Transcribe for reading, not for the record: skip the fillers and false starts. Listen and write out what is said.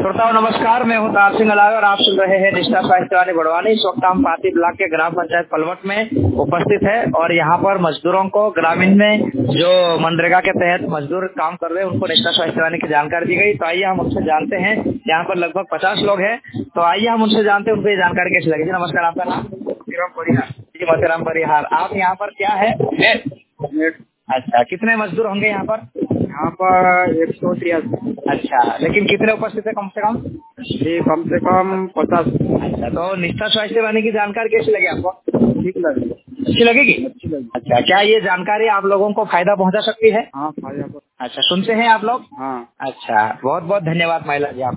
श्रोताओं नमस्कार, मैं हूं तार सिंह अलावे और आप सुन रहे हैं निष्ठा स्वास्थ्य वाणी बड़वानी। इस वक्त हम पाती ब्लॉक के ग्राम पंचायत पलवट में उपस्थित है और यहाँ पर मजदूरों को ग्रामीण में जो मनरेगा के तहत मजदूर काम कर रहे हैं उनको निष्ठा स्वास्थ्य वाणी की जानकारी दी गई। तो आइए हम उनसे जानते हैं। यहाँ पर लगभग 50 लोग हैं, तो आइए हम उनसे जानते हैं उनको ये जानकारी कैसी लगी। जी नमस्कार, आपका नाम? जी मोतीराम परिहार। आप यहाँ पर क्या है? अच्छा, कितने मजदूर होंगे यहाँ पर? यहाँ पर 183। अच्छा, लेकिन कितने उपस्थित है कम से कम? जी कम से कम 50। अच्छा, तो निष्ठा स्वास्थ्य वाणी की जानकारी कैसी लगी आपको? ठीक लगी। अच्छी लगेगी? अच्छी लगी। अच्छा, क्या ये जानकारी आप लोगों को फायदा पहुंचा सकती है? हाँ फायदा। अच्छा, सुनते हैं आप लोग? हाँ। अच्छा, बहुत बहुत धन्यवाद महिला जी आप।